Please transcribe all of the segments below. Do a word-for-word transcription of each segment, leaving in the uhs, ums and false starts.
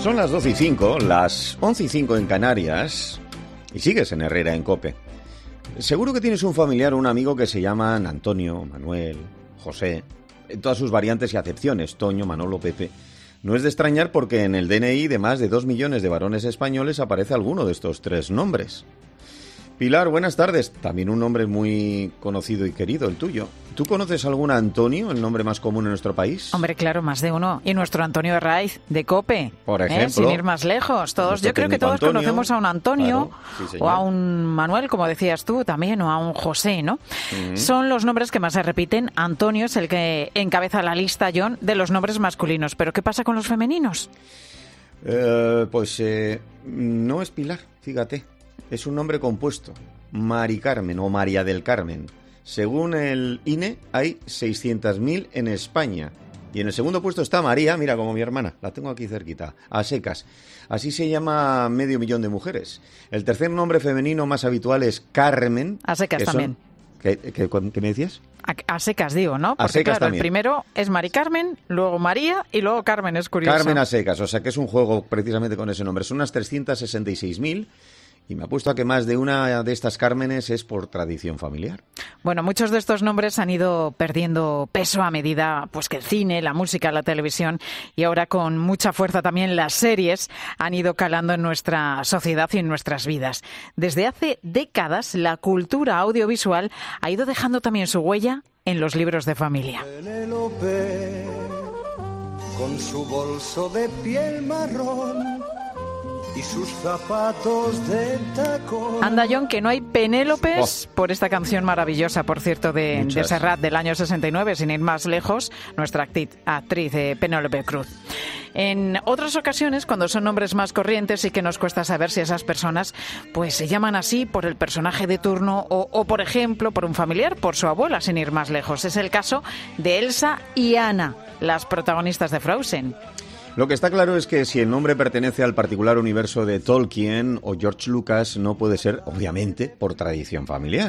Son las doce y cinco, las once y cinco en Canarias, y sigues en Herrera en COPE. Seguro que tienes un familiar o un amigo que se llaman Antonio, Manuel, José, en todas sus variantes y acepciones, Toño, Manolo, Pepe. No es de extrañar porque en el D N I de más de dos millones de varones españoles aparece alguno de estos tres nombres. Pilar, buenas tardes. También un nombre muy conocido y querido, el tuyo. ¿Tú conoces algún Antonio, el nombre más común en nuestro país? Hombre, claro, más de uno. Y nuestro Antonio Herraiz, de COPE. Por ejemplo. ¿eh? Sin ir más lejos. Todos, yo creo que todos Antonio, conocemos a un Antonio, claro, sí, o a un Manuel, como decías tú, también, o a un José, ¿no? Uh-huh. Son los nombres que más se repiten. Antonio es el que encabeza la lista, John, de los nombres masculinos. ¿Pero qué pasa con los femeninos? Eh, pues eh, no es Pilar, fíjate. Es un nombre compuesto. Mari Carmen o María del Carmen. Según el I N E, hay seiscientos mil en España. Y en el segundo puesto está María, mira, como mi hermana, la tengo aquí cerquita, a secas. Así se llama medio millón de mujeres. El tercer nombre femenino más habitual es Carmen. A secas también. ¿Qué, qué, qué me decías? A, a secas digo, ¿no? Porque a secas claro, también. El primero es Mari Carmen, luego María y luego Carmen, es curioso. Carmen a secas, o sea que es un juego precisamente con ese nombre. Son unas trescientos sesenta y seis mil. Y me apuesto a que más de una de estas Cármenes es por tradición familiar. Bueno, muchos de estos nombres han ido perdiendo peso a medida pues que el cine, la música, la televisión y ahora con mucha fuerza también las series han ido calando en nuestra sociedad y en nuestras vidas. Desde hace décadas la cultura audiovisual ha ido dejando también su huella en los libros de familia. Penélope, con su bolso de piel marrón y sus zapatos de tacón. Anda, John, que no hay Penélopes oh. por esta canción maravillosa, por cierto, de, de Serrat del año sesenta y nueve, sin ir más lejos, nuestra actriz, actriz eh, Penélope Cruz. En otras ocasiones, cuando son nombres más corrientes, sí que nos cuesta saber si esas personas pues se llaman así por el personaje de turno o, o, por ejemplo, por un familiar, por su abuela, sin ir más lejos. Es el caso de Elsa y Anna, las protagonistas de Frozen. Lo que está claro es que si el nombre pertenece al particular universo de Tolkien o George Lucas, no puede ser, obviamente, por tradición familiar.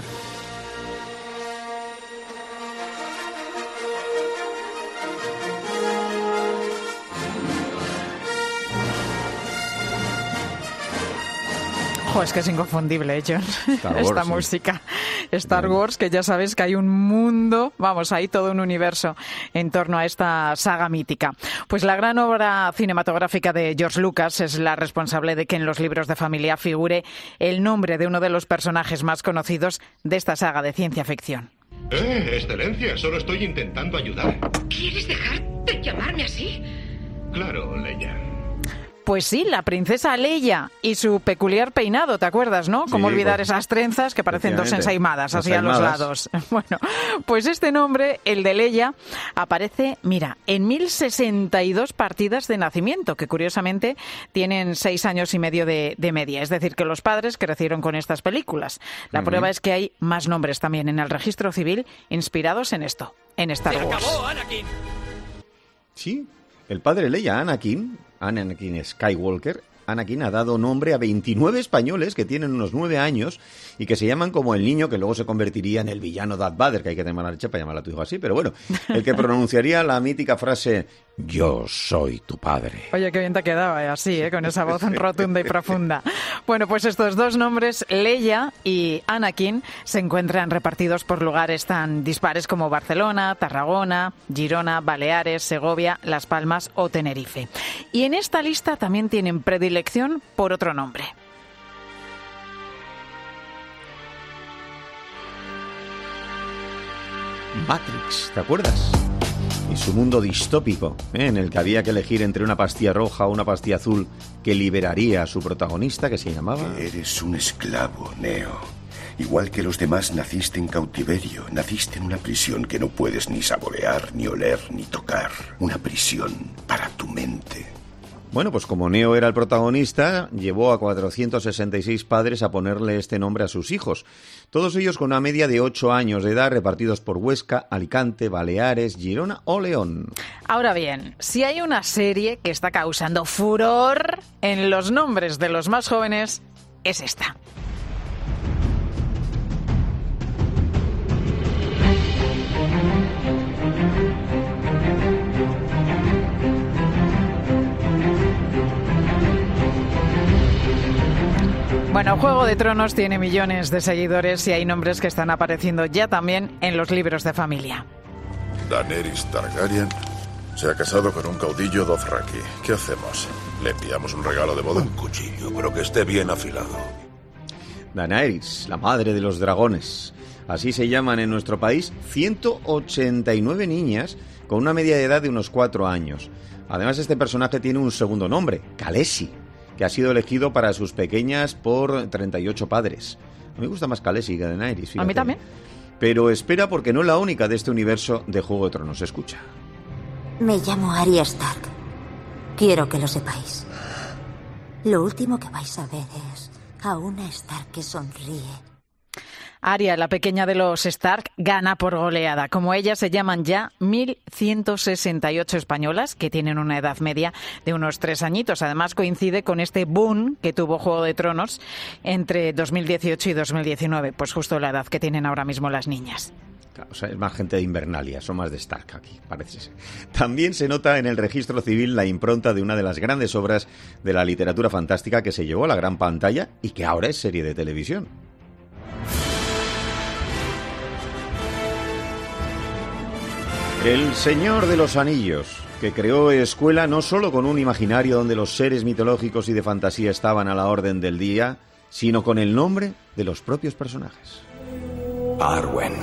Oh, es que es inconfundible, ¿eh, John? Star Wars, esta sí. música. Star Wars, que ya sabes que hay un mundo, vamos, hay todo un universo en torno a esta saga mítica. Pues la gran obra cinematográfica de George Lucas es la responsable de que en los libros de familia figure el nombre de uno de los personajes más conocidos de esta saga de ciencia ficción. Eh, excelencia, solo estoy intentando ayudar. ¿Quieres dejar de llamarme así? Claro, Leia. Pues sí, la princesa Leia y su peculiar peinado, ¿te acuerdas, no? Cómo sí, olvidar pues, esas trenzas que parecen dos ensaimadas hacia los lados. Bueno, pues este nombre, el de Leia, aparece, mira, en mil sesenta y dos partidas de nacimiento, que curiosamente tienen seis años y medio de, de media. Es decir, que los padres crecieron con estas películas. La uh-huh. prueba es que hay más nombres también en el registro civil inspirados en esto, en Star Wars. ¡Se acabó, Anakin! Sí, el padre Leia, Anakin... Anakin Skywalker, Anakin ha dado nombre a veintinueve españoles que tienen unos nueve años y que se llaman como el niño que luego se convertiría en el villano Darth Vader, que hay que tener mala leche para llamar a tu hijo así, pero bueno, el que pronunciaría la mítica frase «Yo soy tu padre». Oye, qué bien te quedaba, ¿eh? Así, ¿eh? Con esa voz rotunda y profunda. Bueno, pues estos dos nombres, Leia y Anakin, se encuentran repartidos por lugares tan dispares como Barcelona, Tarragona, Girona, Baleares, Segovia, Las Palmas o Tenerife. Y en esta lista también tienen predilección por otro nombre. Matrix, ¿te acuerdas? Y su mundo distópico, ¿eh? En el que había que elegir entre una pastilla roja o una pastilla azul que liberaría a su protagonista, que se llamaba... Eres un esclavo, Neo. Igual que los demás, naciste en cautiverio. Naciste en una prisión que no puedes ni saborear, ni oler, ni tocar. Una prisión para tu mente. Bueno, pues como Neo era el protagonista, llevó a cuatrocientos sesenta y seis padres a ponerle este nombre a sus hijos. Todos ellos con una media de ocho años de edad, repartidos por Huesca, Alicante, Baleares, Girona o León. Ahora bien, si hay una serie que está causando furor en los nombres de los más jóvenes, es esta. Bueno, Juego de Tronos tiene millones de seguidores y hay nombres que están apareciendo ya también en los libros de familia. Daenerys Targaryen se ha casado con un caudillo Dothraki. ¿Qué hacemos? ¿Le enviamos un regalo de boda? Un cuchillo, pero que esté bien afilado. Daenerys, la madre de los dragones. Así se llaman en nuestro país ciento ochenta y nueve niñas con una media de edad de unos cuatro años. Además, este personaje tiene un segundo nombre, Khaleesi, que ha sido elegido para sus pequeñas por treinta y ocho padres. A mí me gusta más Khaleesi que Daenerys, fíjate. A mí también. Pero espera, porque no es la única de este universo de Juego de Tronos. Escucha. Me llamo Arya Stark. Quiero que lo sepáis. Lo último que vais a ver es a una Stark que sonríe. Arya, la pequeña de los Stark, gana por goleada. Como ella, se llaman ya mil ciento sesenta y ocho españolas, que tienen una edad media de unos tres añitos. Además, coincide con este boom que tuvo Juego de Tronos entre dos mil dieciocho y dos mil diecinueve, pues justo la edad que tienen ahora mismo las niñas. O sea, es más gente de Invernalia, son más de Stark aquí, parece ser. También se nota en el registro civil la impronta de una de las grandes obras de la literatura fantástica que se llevó a la gran pantalla y que ahora es serie de televisión. El Señor de los Anillos, que creó escuela no solo con un imaginario donde los seres mitológicos y de fantasía estaban a la orden del día, sino con el nombre de los propios personajes. Arwen.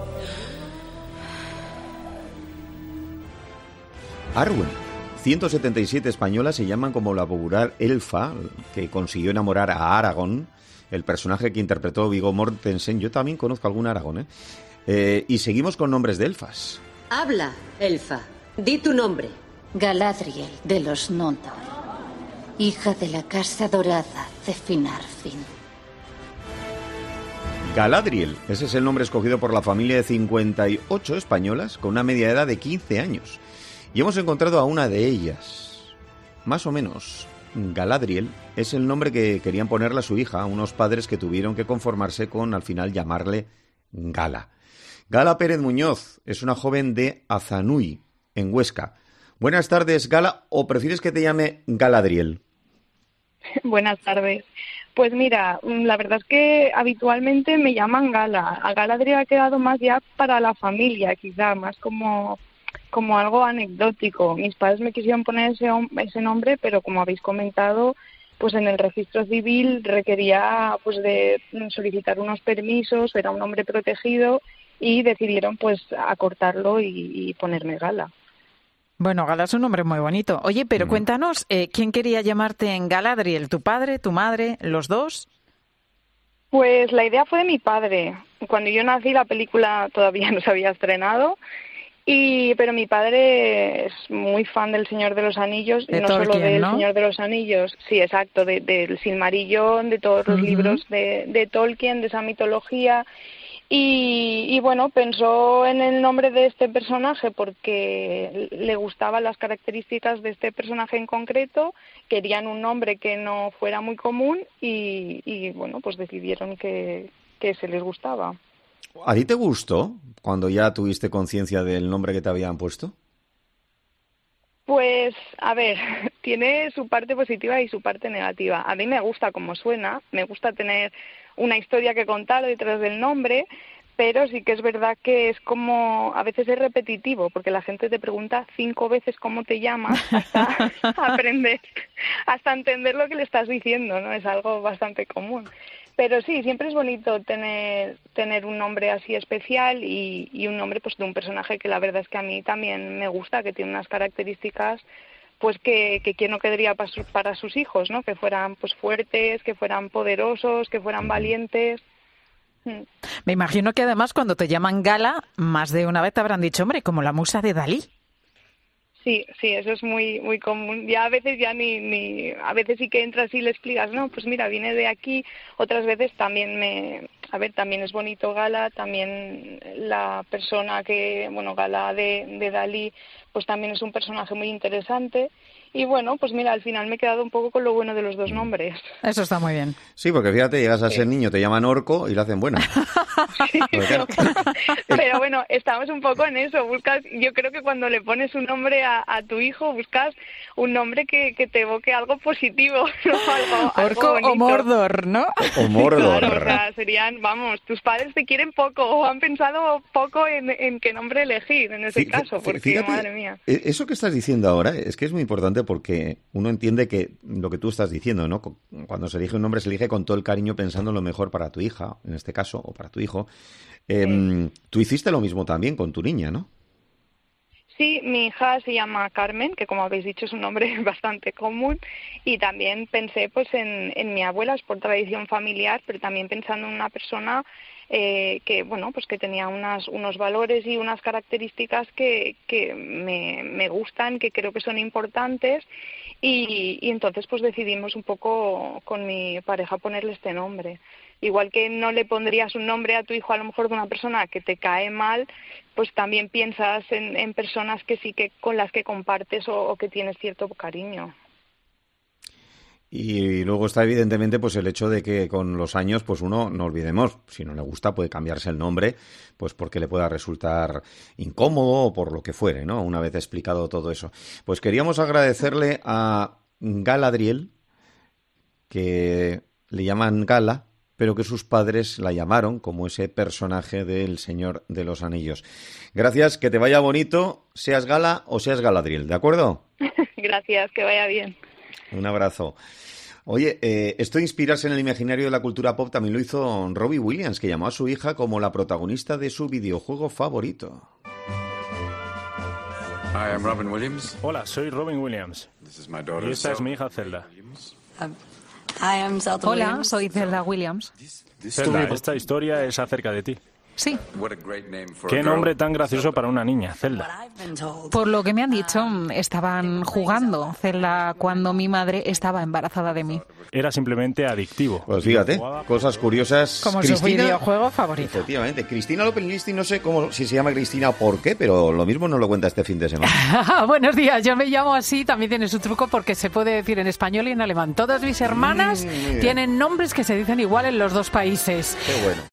Arwen. ciento setenta y siete españolas se llaman como la popular elfa que consiguió enamorar a Aragorn, el personaje que interpretó Viggo Mortensen. Yo también conozco algún Aragorn, ¿eh? Eh, y seguimos con nombres de elfas. Habla, elfa. Di tu nombre. Galadriel de los Noldor, hija de la Casa Dorada de Finarfin. Galadriel, ese es el nombre escogido por la familia de cincuenta y ocho españolas con una media edad de quince años. Y hemos encontrado a una de ellas. Más o menos, Galadriel es el nombre que querían ponerle a su hija, unos padres que tuvieron que conformarse con al final llamarle Gala. Gala Pérez Muñoz es una joven de Azanui, en Huesca. Buenas tardes, Gala, ¿o prefieres que te llame Galadriel? Buenas tardes. Pues mira, la verdad es que habitualmente me llaman Gala. A Galadriel ha quedado más ya para la familia, quizá, más como, como algo anecdótico. Mis padres me quisieron poner ese, ese nombre, pero como habéis comentado, pues en el registro civil requería pues de solicitar unos permisos, era un nombre protegido, y decidieron pues acortarlo y, y ponerme Gala. Bueno, Gala es un nombre muy bonito. Oye, pero mm. cuéntanos, eh, ¿quién quería llamarte en Galadriel? ¿Tu padre, tu madre, los dos? Pues la idea fue de mi padre. Cuando yo nací la película todavía no se había estrenado, y pero mi padre es muy fan del Señor de los Anillos, y no Tolkien, solo del ¿no? Señor de los Anillos, sí, exacto, de, del Silmarillón, de todos los uh-huh. libros de, de Tolkien, de esa mitología. Y, y bueno, pensó en el nombre de este personaje porque le gustaban las características de este personaje en concreto, querían un nombre que no fuera muy común y, y bueno, pues decidieron que, que se les gustaba. ¿A ti te gustó cuando ya tuviste conciencia del nombre que te habían puesto? Pues, a ver, tiene su parte positiva y su parte negativa. A mí me gusta cómo suena, me gusta tener una historia que contar detrás del nombre, pero sí que es verdad que es como, a veces es repetitivo, porque la gente te pregunta cinco veces cómo te llamas hasta aprender, hasta entender lo que le estás diciendo, ¿no? Es algo bastante común. Pero sí, siempre es bonito tener tener un nombre así especial y, y un nombre pues de un personaje que la verdad es que a mí también me gusta, que tiene unas características pues que, que quien no querría para, su, para sus hijos, ¿no? Que fueran pues fuertes, que fueran poderosos, que fueran valientes. Me imagino que además cuando te llaman Gala, más de una vez te habrán dicho, hombre, como la musa de Dalí. Sí, sí, eso es muy muy común. Ya a veces ya ni, ni a veces sí que entras y le explicas, no, pues mira, viene de aquí. Otras veces también me, a ver, también es bonito Gala, también la persona que, bueno, Gala de, de Dalí, pues también es un personaje muy interesante. Y bueno, pues mira, al final me he quedado un poco con lo bueno de los dos nombres. Eso está muy bien. Sí, porque fíjate, llegas a ser niño, te llaman Orco y lo hacen buena. Sí, pero, pero bueno, estamos un poco en eso. Buscas, yo creo que cuando le pones un nombre a, a tu hijo, buscas un nombre que, que te evoque algo positivo, ¿no? Algo, Orco algo o Mordor, ¿no? O Mordor. Claro, o sea, serían, vamos, tus padres te quieren poco o han pensado poco en, en qué nombre elegir en ese Fí- caso, porque fíjate, madre mía. Eso que estás diciendo ahora es que es muy importante porque uno entiende que lo que tú estás diciendo, ¿no? Cuando se elige un nombre se elige con todo el cariño pensando en lo mejor para tu hija, en este caso, o para tu hijo. Eh, sí. Tú hiciste lo mismo también con tu niña, ¿no? Sí, mi hija se llama Carmen, que como habéis dicho es un nombre bastante común, y también pensé pues en, en mi abuela, es por tradición familiar, pero también pensando en una persona eh, que bueno pues que tenía unas, unos valores y unas características que, que me, me gustan, que creo que son importantes, y, y entonces pues decidimos un poco con mi pareja ponerle este nombre. Igual que no le pondrías un nombre a tu hijo a lo mejor de una persona que te cae mal, pues también piensas en, en personas que sí que con las que compartes o, o que tienes cierto cariño. Y luego está evidentemente pues el hecho de que con los años pues uno, no olvidemos, si no le gusta puede cambiarse el nombre pues porque le pueda resultar incómodo o por lo que fuere, ¿no? Una vez explicado todo eso. Pues queríamos agradecerle a Galadriel, que le llaman Gala, pero que sus padres la llamaron como ese personaje del Señor de los Anillos. Gracias, que te vaya bonito, seas Gala o seas Galadriel, ¿de acuerdo? Gracias, que vaya bien. Un abrazo. Oye, eh, esto de inspirarse en el imaginario de la cultura pop también lo hizo Robbie Williams, que llamó a su hija como la protagonista de su videojuego favorito. Hi, I'm Robin Williams. Hola, soy Robin Williams. This is my daughter, y esta es Zelda. mi hija Zelda. Um, hi, I'm Zelda Hola, Williams. soy Zelda Williams. Zelda, esta historia es acerca de ti. Sí. What a great name for a Qué girl. nombre tan gracioso para una niña, Zelda. Por lo que me han dicho, estaban jugando Zelda cuando mi madre estaba embarazada de mí. Era simplemente adictivo. Pues fíjate, cosas curiosas. Como su videojuego favorito. Efectivamente. Cristina López Listi, no sé cómo, si se llama Cristina o por qué, pero lo mismo nos lo cuenta este fin de semana. Buenos días, yo me llamo así, también tiene su truco porque se puede decir en español y en alemán. Todas mis hermanas Mm, tienen nombres que se dicen igual en los dos países. Qué bueno.